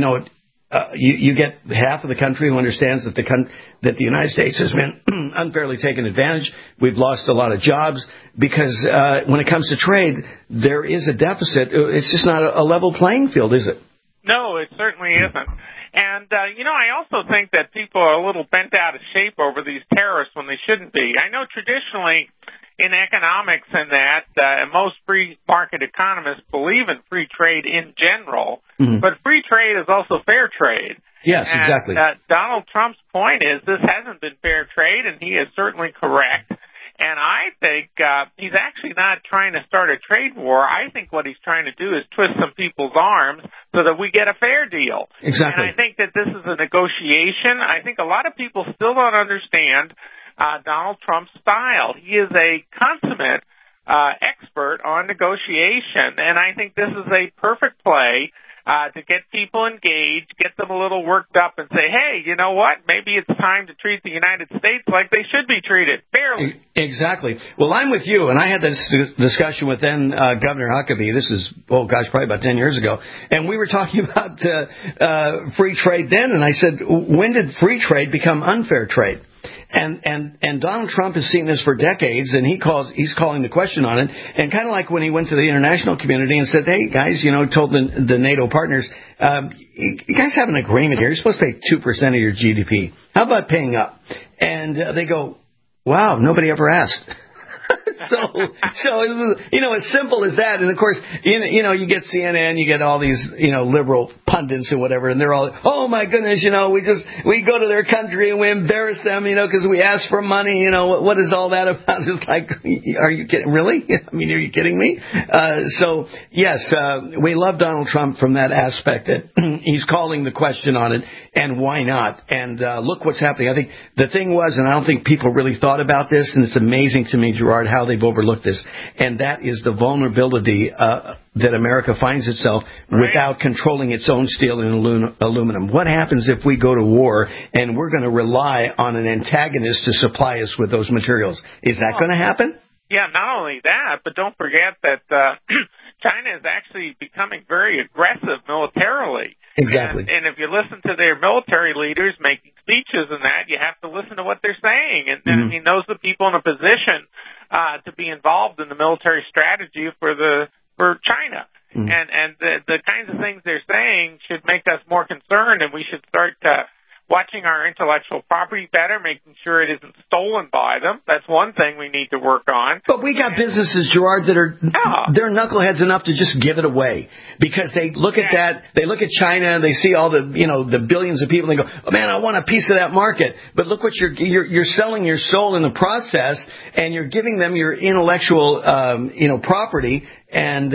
you get half of the country who understands that the United States has been unfairly taken advantage. We've lost a lot of jobs because when it comes to trade, there is a deficit. It's just not a level playing field, is it? No, it certainly isn't. And, I also think that people are a little bent out of shape over these tariffs when they shouldn't be. I know traditionally in economics and that most free market economists believe in free trade in general, but free trade is also fair trade. Yes, exactly. And Donald Trump's point is this hasn't been fair trade, and he is certainly correct. And I think he's actually not trying to start a trade war. I think what he's trying to do is twist some people's arms so that we get a fair deal. Exactly. And I think that this is a negotiation. I think a lot of people still don't understand Donald Trump's style. He is a consummate expert on negotiation, and I think this is a perfect play to get people engaged, get them a little worked up and say, hey, you know what? Maybe it's time to treat the United States like they should be treated, fairly. Exactly. Well, I'm with you, and I had this discussion with then Governor Huckabee. This is, probably about 10 years ago. And we were talking about free trade then, and I said, when did free trade become unfair trade? And Donald Trump has seen this for decades, and he's calling the question on it. And kind of like when he went to the international community and said, hey, guys, told the NATO partners, you guys have an agreement here. You're supposed to pay 2% of your GDP. How about paying up? And they go, wow, nobody ever asked. So as simple as that. And of course, you get CNN, you get all these, liberal pundits or whatever, and they're all, oh my goodness, we go to their country and we embarrass them, because we ask for money, what is all that about? It's like, are you kidding? Really? I mean, are you kidding me? So yes, we love Donald Trump from that aspect that he's calling the question on it, and why not? And look what's happening. I think the thing was, and I don't think people really thought about this, and it's amazing to me, Gerard, how they've overlooked this, and that is the vulnerability that America finds itself without controlling its own steel and aluminum. What happens if we go to war and we're going to rely on an antagonist to supply us with those materials? Is that going to happen? Yeah, not only that, but don't forget that China is actually becoming very aggressive militarily. Exactly. And if you listen to their military leaders making speeches and that, you have to listen to what they're saying. And I mean, those are the people in a position to be involved in the military strategy for China. And the kinds of things they're saying should make us more concerned, and we should start watching our intellectual property better, making sure it isn't stolen by them. That's one thing we need to work on. But we got businesses, Gerard, that they're knuckleheads enough to just give it away because they look at that, they look at China, they see all the the billions of people, and they go, oh man, I want a piece of that market. But look what you're selling your soul in the process, and you're giving them your intellectual property. And,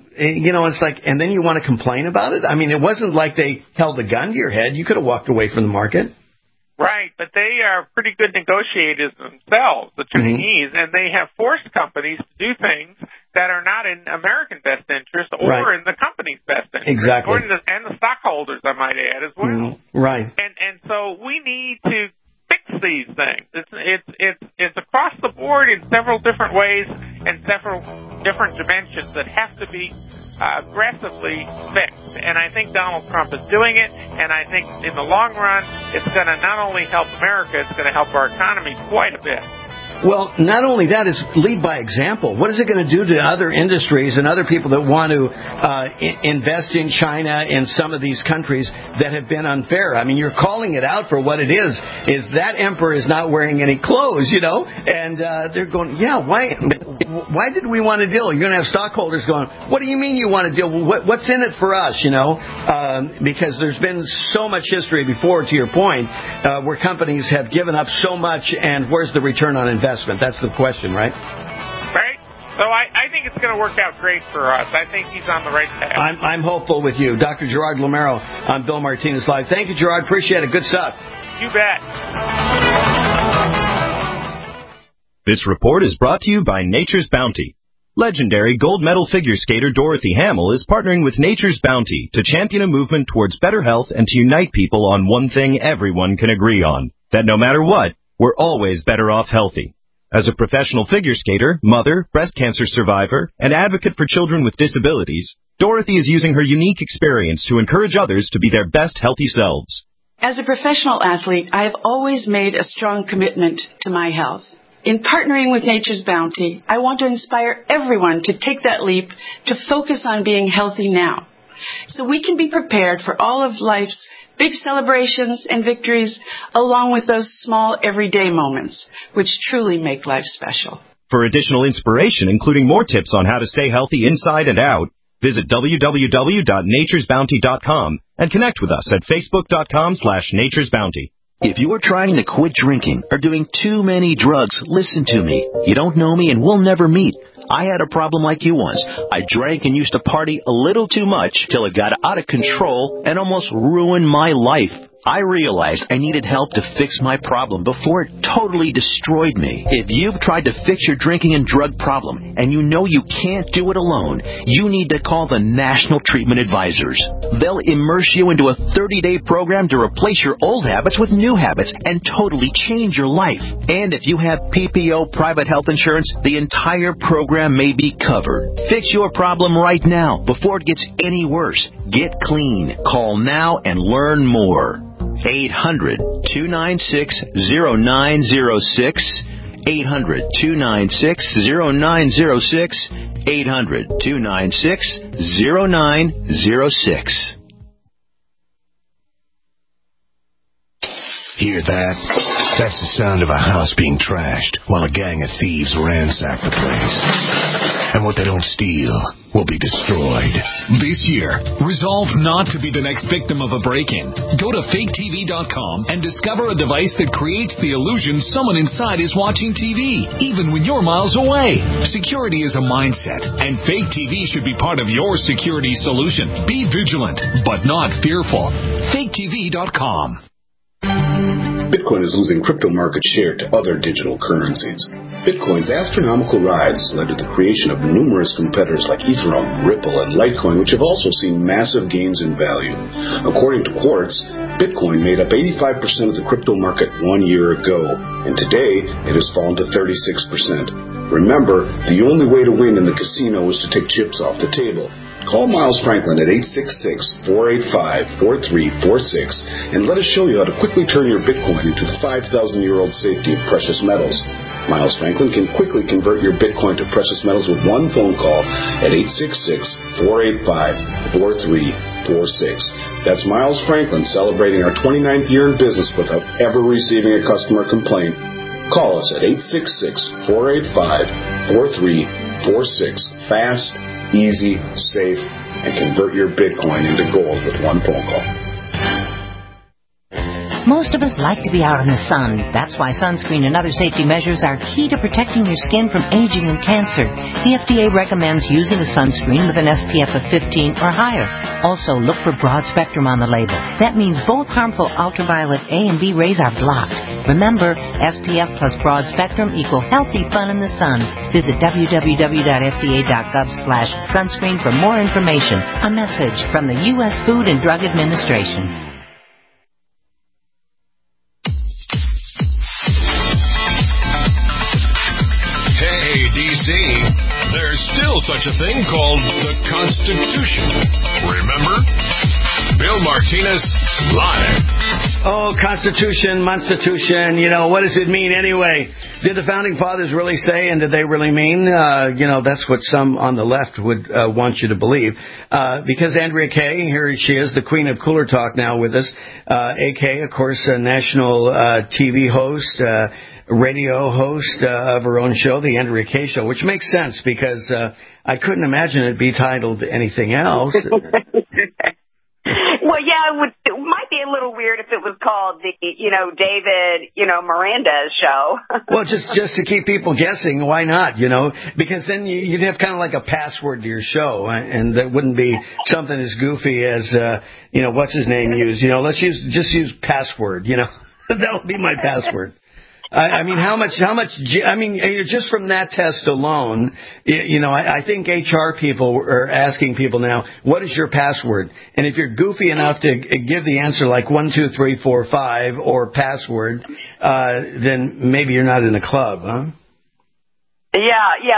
it's like, and then you want to complain about it? I mean, it wasn't like they held a gun to your head. You could have walked away from the market. Right, but they are pretty good negotiators themselves, the Chinese, and they have forced companies to do things that are not in American best interest or in the company's best interest. Exactly. And the stockholders, I might add, as well. Right. And so we need to fix these things. It's across the board in several different ways and several different dimensions that have to be aggressively fixed. And I think Donald Trump is doing it, and I think in the long run, it's going to not only help America, it's going to help our economy quite a bit. Well, not only that, it's lead by example. What is it going to do to other industries and other people that want to invest in China and some of these countries that have been unfair? I mean, you're calling it out for what it is that emperor is not wearing any clothes, and they're going, yeah, why did we want to deal? You're going to have stockholders going, what do you mean you want to deal? What's in it for us, because there's been so much history before, to your point, where companies have given up so much, and where's the return on investment? That's the question, right? Right. So I think it's going to work out great for us. I think he's on the right path. I'm hopeful with you. Dr. Gerard Lameiro on Bill Martinez Live. Thank you, Gerard. Appreciate it. Good stuff. You bet. This report is brought to you by Nature's Bounty. Legendary gold medal figure skater Dorothy Hamill is partnering with Nature's Bounty to champion a movement towards better health and to unite people on one thing everyone can agree on, that no matter what, we're always better off healthy. As a professional figure skater, mother, breast cancer survivor, and advocate for children with disabilities, Dorothy is using her unique experience to encourage others to be their best healthy selves. As a professional athlete, I have always made a strong commitment to my health. In partnering with Nature's Bounty, I want to inspire everyone to take that leap to focus on being healthy now, so we can be prepared for all of life's big celebrations and victories, along with those small everyday moments, which truly make life special. For additional inspiration, including more tips on how to stay healthy inside and out, visit www.naturesbounty.com and connect with us at facebook.com/naturesbounty. If you are trying to quit drinking or doing too many drugs, listen to me. You don't know me and we'll never meet. I had a problem like you once. I drank and used to party a little too much till it got out of control and almost ruined my life. I realized I needed help to fix my problem before it totally destroyed me. If you've tried to fix your drinking and drug problem and you know you can't do it alone, you need to call the National Treatment Advisors. They'll immerse you into a 30-day program to replace your old habits with new habits and totally change your life. And if you have PPO private health insurance, the entire program may be covered. Fix your problem right now before it gets any worse. Get clean. Call now and learn more. 800-296-0906. 800-296-0906. 800-296-0906. Hear that? That's the sound of a house being trashed while a gang of thieves ransack the place. And what they don't steal will be destroyed. This year, resolve not to be the next victim of a break-in. Go to faketv.com and discover a device that creates the illusion someone inside is watching TV, even when you're miles away. Security is a mindset, and Fake TV should be part of your security solution. Be vigilant, but not fearful. faketv.com. Bitcoin is losing crypto market share to other digital currencies. Bitcoin's astronomical rise has led to the creation of numerous competitors like Ethereum, Ripple, and Litecoin, which have also seen massive gains in value. According to Quartz, Bitcoin made up 85% of the crypto market 1 year ago, and today it has fallen to 36%. Remember, the only way to win in the casino is to take chips off the table. Call Miles Franklin at 866-485-4346 and let us show you how to quickly turn your Bitcoin into the 5,000-year-old safety of precious metals. Miles Franklin can quickly convert your Bitcoin to precious metals with one phone call at 866-485-4346. That's Miles Franklin celebrating our 29th year in business without ever receiving a customer complaint. Call us at 866-485-4346. Fast, easy, safe, and convert your Bitcoin into gold with one phone call. Most of us like to be out in the sun. That's why sunscreen and other safety measures are key to protecting your skin from aging and cancer. The FDA recommends using a sunscreen with an SPF of 15 or higher. Also, look for broad spectrum on the label. That means both harmful ultraviolet A and B rays are blocked. Remember, SPF plus broad spectrum equal healthy fun in the sun. Visit www.fda.gov/sunscreen for more information. A message from the U.S. Food and Drug Administration. There's still such a thing called the Constitution. Remember? Bill Martinez Live. Oh, Constitution, Monstitution, what does it mean anyway? Did the Founding Fathers really say, and did they really mean? That's what some on the left would want you to believe. Because Andrea Kaye, here she is, the queen of Cooler Talk now with us. AK, of course, a national TV host, radio host of her own show, The Andrea Kaye Show, which makes sense because I couldn't imagine it be titled anything else. Well, yeah, it might be a little weird if it was called the, David, Miranda's show. Well, just to keep people guessing, why not, Because then you'd have kind of like a password to your show, and that wouldn't be something as goofy as, what's his name used. Let's use password, That would be my password. I mean, just from that test alone, I think HR people are asking people now, what is your password? And if you're goofy enough to give the answer like 1, 2, 3, 4, 5 or password, then maybe you're not in a club, huh? Yeah,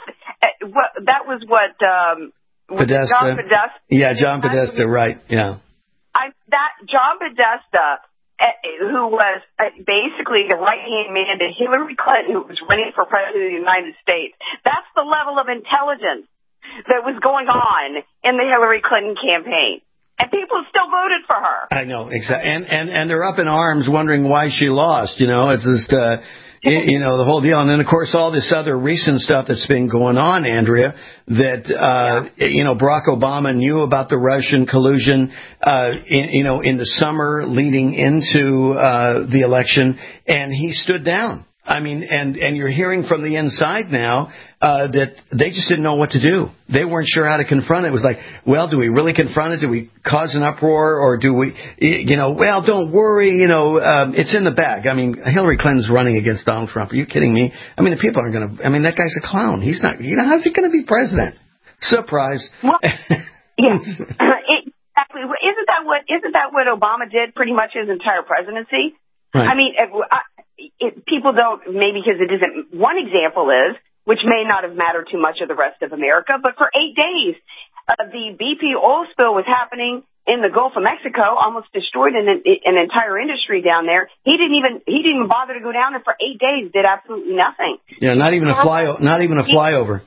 that was what, Podesta. John Podesta. Yeah, John Podesta, right, yeah. John Podesta, who was basically the right-hand man to Hillary Clinton, who was running for president of the United States. That's the level of intelligence that was going on in the Hillary Clinton campaign. And people still voted for her. I know, exactly. And they're up in arms wondering why she lost. It's just, the whole deal. And then, of course, all this other recent stuff that's been going on, Andrea, that, Barack Obama knew about the Russian collusion, in the summer leading into the election, and he stood down. I mean, and you're hearing from the inside now that they just didn't know what to do. They weren't sure how to confront it. It was like, well, do we really confront it? Do we cause an uproar? Or do we, well, don't worry, it's in the bag. I mean, Hillary Clinton's running against Donald Trump. Are you kidding me? I mean, the people aren't going to, that guy's a clown. He's not, how's he going to be president? Surprise. Well, yeah, exactly. Isn't that what Obama did pretty much his entire presidency? Right. I mean, people don't, maybe because it isn't, one example is, which may not have mattered too much of the rest of America, but for 8 days, the BP oil spill was happening, in the Gulf of Mexico, almost destroyed an entire industry down there. He didn't even bother to go down there for 8 days. Did absolutely nothing. Yeah, not even a flyover. No. Not even a flyover.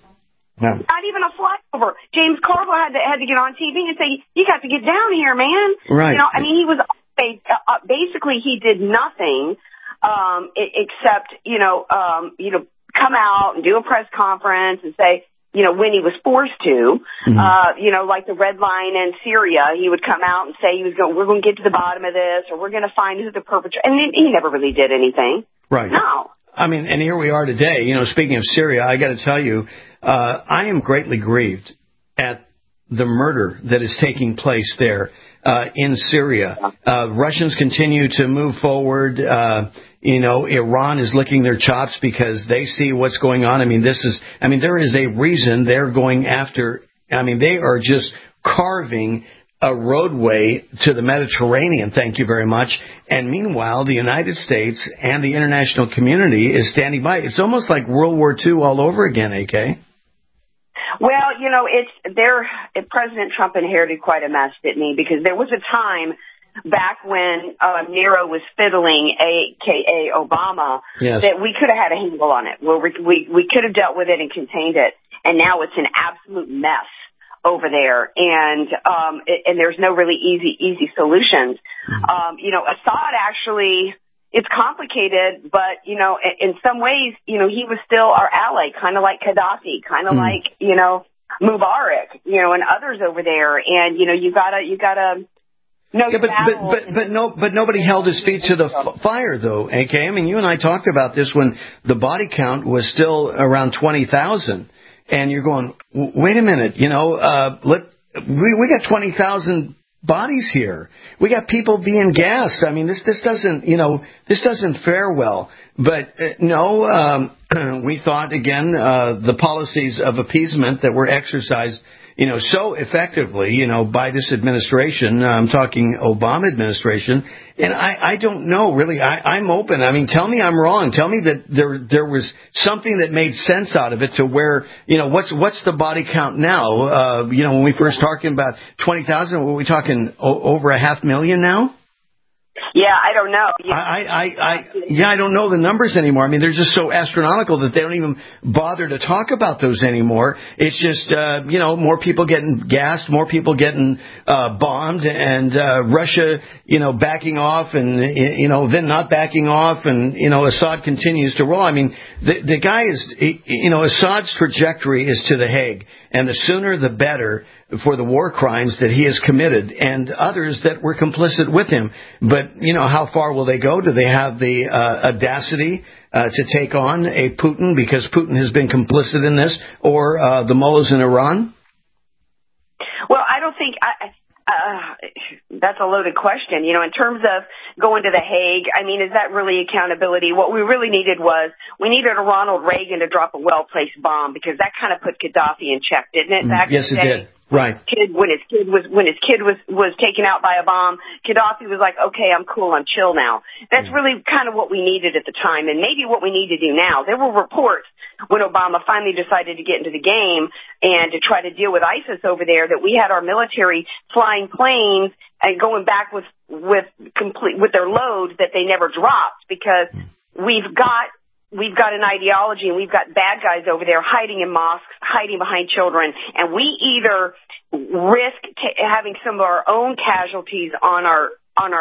James Carville had to get on TV and say, "You got to get down here, man." Right. You know, I mean, he was basically he did nothing except come out and do a press conference and say, when he was forced to, like the Red Line in Syria, he would come out and say we're going to get to the bottom of this, or we're going to find who the perpetrator. And he never really did anything. Right. No. I mean, and here we are today. Speaking of Syria, I got to tell you, I am greatly grieved at the murder that is taking place there in Syria. Russians continue to move forward. Iran is licking their chops because they see what's going on. There is a reason they're going after. They are just carving a roadway to the Mediterranean. Thank you very much. And meanwhile, the United States and the international community is standing by. It's almost like World War II all over again, AK. Well, President Trump inherited quite a mess, didn't he? Because there was a time back when Nero was fiddling, a.k.a. Obama, yes, that we could have had a handle on it, where we could have dealt with it and contained it. And now it's an absolute mess over there, and there's no really easy solutions. Assad actually, it's complicated, but in some ways, he was still our ally, kind of like Gaddafi, kind of like Mubarak, and others over there. And you gotta. But nobody held his feet to the fire, though, AK. You and I talked about this when the body count was still around 20,000. And you're going, wait a minute, we got 20,000 bodies here. We got people being gassed. This doesn't fare well. But we thought, again, the policies of appeasement that were exercised so effectively, by this administration. I'm talking Obama administration. And I don't know, really. I'm open. Tell me I'm wrong. Tell me that there was something that made sense out of it to where, what's the body count now? When we first talking about 20,000, were we talking over 500,000 now? Yeah, I don't know. I don't know the numbers anymore. They're just so astronomical that they don't even bother to talk about those anymore. It's just, more people getting gassed, more people getting bombed, and Russia, backing off, and then not backing off, and Assad continues to roll. The guy is, Assad's trajectory is to The Hague, and the sooner the better for the war crimes that he has committed and others that were complicit with him. But, how far will they go? Do they have the audacity to take on a Putin because Putin has been complicit in this, or the mullahs in Iran? Well, I don't think that's a loaded question. In terms of going to The Hague, is that really accountability? What we really needed was we needed a Ronald Reagan to drop a well-placed bomb, because that kind of put Gaddafi in check, didn't it? Yes, it did. Right. When his kid was taken out by a bomb, Gaddafi was like, okay, I'm cool, I'm chill now. That's really kind of what we needed at the time, and maybe what we need to do now. There were reports when Obama finally decided to get into the game and to try to deal with ISIS over there that we had our military flying planes and going back with their load that they never dropped, because we've got an ideology, and we've got bad guys over there hiding in mosques, hiding behind children, and we either risk having some of our own casualties on our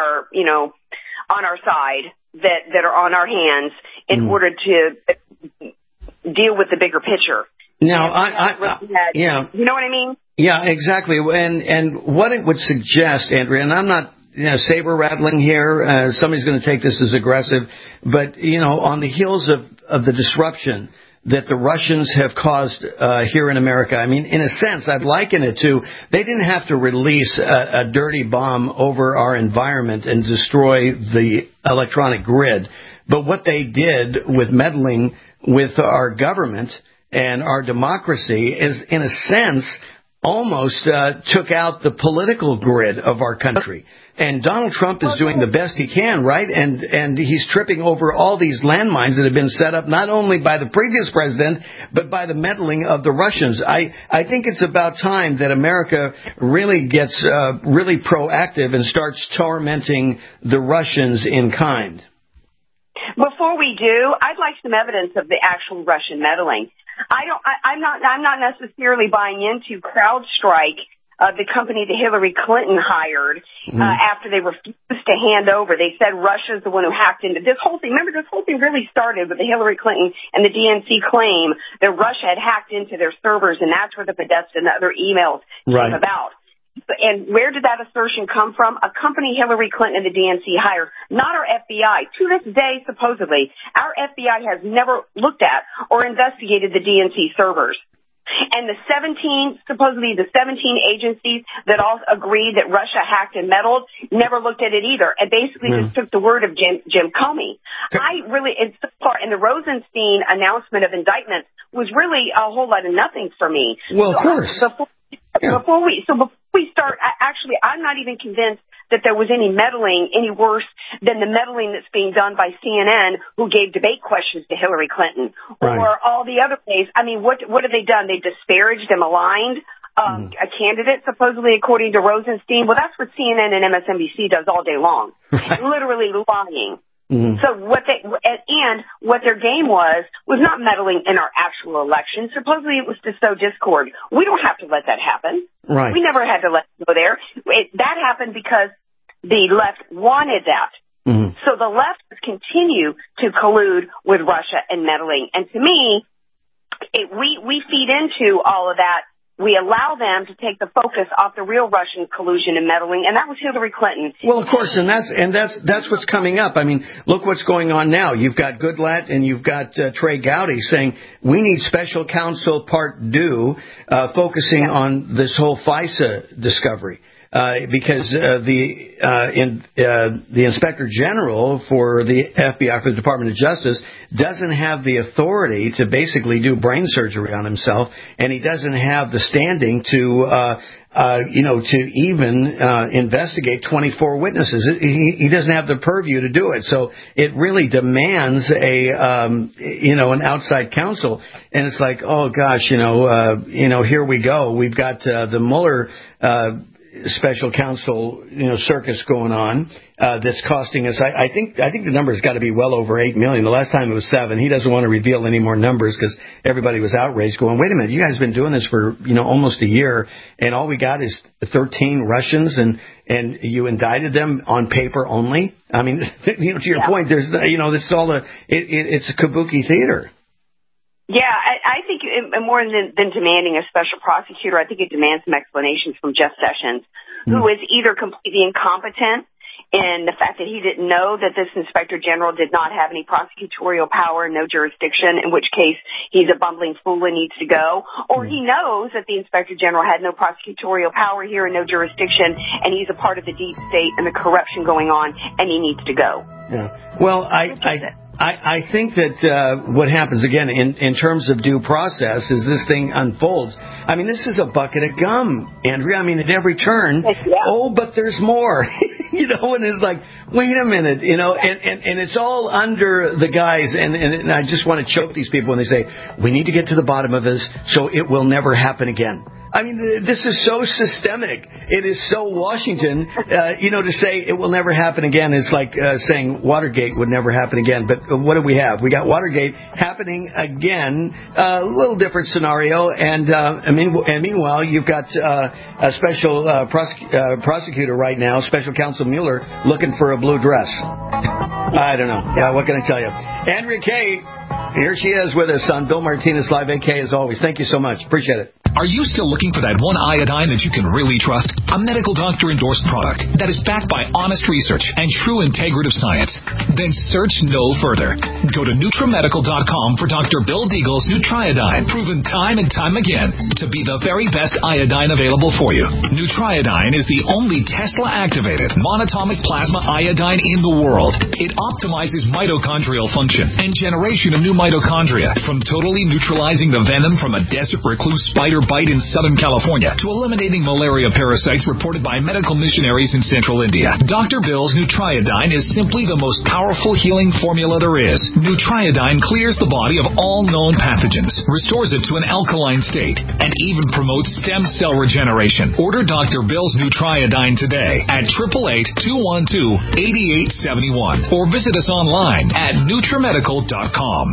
side that are on our hands in order to deal with the bigger picture. Now, yeah, you know what I mean? Yeah, exactly. And what it would suggest, Andrea, and I'm not saber rattling here. Somebody's going to take this as aggressive, but on the heels of the disruption that the Russians have caused here in America, in a sense, I'd liken it to, they didn't have to release a dirty bomb over our environment and destroy the electronic grid, but what they did with meddling with our government and our democracy is, in a sense, almost took out the political grid of our country. And Donald Trump is doing the best he can, right? And he's tripping over all these landmines that have been set up not only by the previous president, but by the meddling of the Russians. I think it's about time that America really gets really proactive and starts tormenting the Russians in kind. Before we do, I'd like some evidence of the actual Russian meddling. I'm not necessarily buying into CrowdStrike, the company that Hillary Clinton hired after they refused to hand over. They said Russia's the one who hacked into this whole thing. Remember, this whole thing really started with the Hillary Clinton and the DNC claim that Russia had hacked into their servers, and that's where the Podesta and the other emails came about. And where did that assertion come from? A company Hillary Clinton and the DNC hired, not our FBI. To this day, supposedly, our FBI has never looked at or investigated the DNC servers. And the 17 agencies that all agreed that Russia hacked and meddled never looked at it either, and basically just took the word of Jim Comey. And the Rosenstein announcement of indictments was really a whole lot of nothing for me. Well, of course. Before we start, actually, I'm not even convinced that there was any meddling any worse than the meddling that's being done by CNN, who gave debate questions to Hillary Clinton, or all the other ways. I mean, what have they done? They disparaged and maligned a candidate, supposedly, according to Rosenstein. Well, that's what CNN and MSNBC does all day long, literally lying. So what their game was not meddling in our actual election. Supposedly it was to sow discord. We don't have to let that happen. Right. We never had to let it go there. That happened because the left wanted that. So the left continue to collude with Russia and meddling. And to me, we feed into all of that. We allow them to take the focus off the real Russian collusion and meddling, and that was Hillary Clinton. Well, of course, and that's what's coming up. I mean, look what's going on now. You've got Goodlatte and you've got Trey Gowdy saying we need special counsel part due, focusing on this whole FISA discovery. Because the Inspector General for the FBI, for the Department of Justice, doesn't have the authority to basically do brain surgery on himself, and he doesn't have the standing to even investigate 24 witnesses. He doesn't have the purview to do it. So it really demands an outside counsel. And it's like, oh gosh, here we go. We've got the Mueller special counsel, circus going on, that's costing us. I think the number's got to be well over $8 million. The last time it was $7. He doesn't want to reveal any more numbers because everybody was outraged, going, "Wait a minute, you guys have been doing this for almost a year, and all we got is 13 Russians, and you indicted them on paper only." I mean, to your point, there's it's all it's a kabuki theater. Yeah, I think more than demanding a special prosecutor, I think it demands some explanations from Jeff Sessions, who is either completely incompetent in the fact that he didn't know that this Inspector General did not have any prosecutorial power, no jurisdiction, in which case he's a bumbling fool and needs to go, or he knows that the Inspector General had no prosecutorial power here and no jurisdiction, and he's a part of the deep state and the corruption going on, and he needs to go. Yeah. Well, I think that what happens, again, in terms of due process, is this thing unfolds. I mean, this is a bucket of gum, Andrea. I mean, at every turn, but there's more, and it's like, wait a minute, and it's all under the guise, and I just want to choke these people when they say, we need to get to the bottom of this so it will never happen again. I mean, this is so systemic. It is so Washington, to say it will never happen again. It's like saying Watergate would never happen again. But what do we have? We got Watergate happening again, a little different scenario. And meanwhile, you've got a special prosecutor right now, Special Counsel Mueller, looking for a blue dress. I don't know. Yeah, what can I tell you? Andrea Kaye, here she is with us on Bill Martinez Live, AK, as always. Thank you so much. Appreciate it. Are you still looking for that one iodine that you can really trust? A medical doctor-endorsed product that is backed by honest research and true integrative science? Then search no further. Go to NutriMedical.com for Dr. Bill Deagle's Nutriodine, proven time and time again to be the very best iodine available for you. Nutriodine is the only Tesla-activated monatomic plasma iodine in the world. It optimizes mitochondrial function and generation of new mitochondria. From totally neutralizing the venom from a desert recluse spider bite in Southern California to eliminating malaria parasites reported by medical missionaries in Central India, Dr. Bill's Nutriodine is simply the most powerful healing formula there is. Nutriodine clears the body of all known pathogens, restores it to an alkaline state, and even promotes stem cell regeneration. Order Dr. Bill's Nutriodine today at 888-212-8871 or visit us online at NutriMedical.com.